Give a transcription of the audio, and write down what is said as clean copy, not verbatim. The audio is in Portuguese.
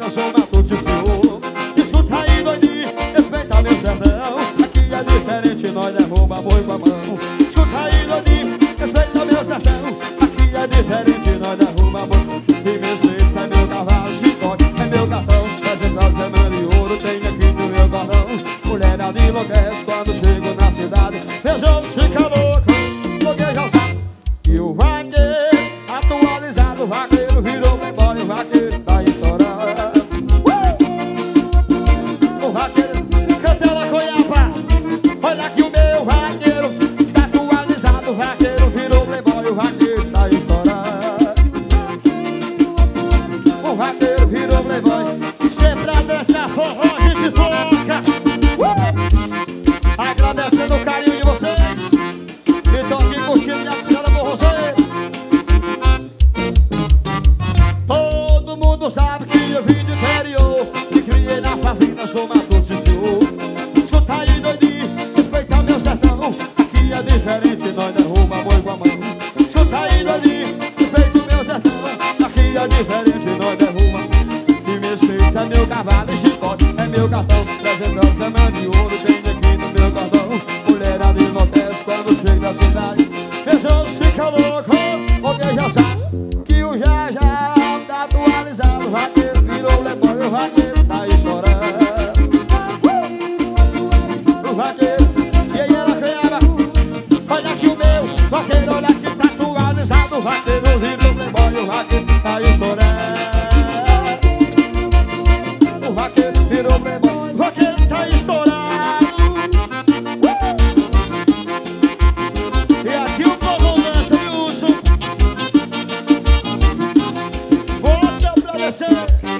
fazenda, sou matuto e senhor. Escuta aí, doidinho, respeita meu sertão. Aqui é diferente, nós derruba boi com a mão. Escuta aí, doidinho, respeita meu sertão. Aqui é diferente, nós derruba boi. E Mercedes é meu cavalo, chicote é meu cartão. Fazenda, semana de ouro, tem aqui no meu cordão. Mulherada enlouquece quando chego na cidade. Beijos fica louco, porque já sabe. E o vaqueiro, atualizado, o vaqueiro virou playboy, o vaqueiro tá estourando. O vaqueiro, canta ela coiapa. Olha aqui o meu vaqueiro, tá atualizado, o vaqueiro virou playboy, o vaqueiro tá estourando. O vaqueiro virou playboy. Sempre a dança forró, a gente toca. Agradecendo o carinho de vocês. E tô aqui curtindo minha pisada por você. Todo mundo sabe que eu vim do interior. Me criei na fazenda, sou matuto e senhor. Escuta aí, doidinho, respeita meu sertão. Aqui é diferente, nós derruba boi com a mão. Escuta aí, doidinho, respeita o meu sertão. Aqui é diferente, nós derruba. E Mercedes é meu cavalo e chicote é meu cartão. 300 semana de ouro tem aqui no meu cordão. Mulherada enlouquece quando chega da cidade. Beijos fica louco, porque já sabe que o já tá atualizado. O vaqueiro virou playboy, o vaqueiro tá estourando. O vaqueiro, e aí ela ganhava. Olha aqui o meu vaqueiro, olha aqui tá atualizado. O vaqueiro virou playboy, o vaqueiro tá estourando. O vaqueiro virou playboy, o vaqueiro tá estourado. E aqui o povo dança, Wilson. Bota pra descer.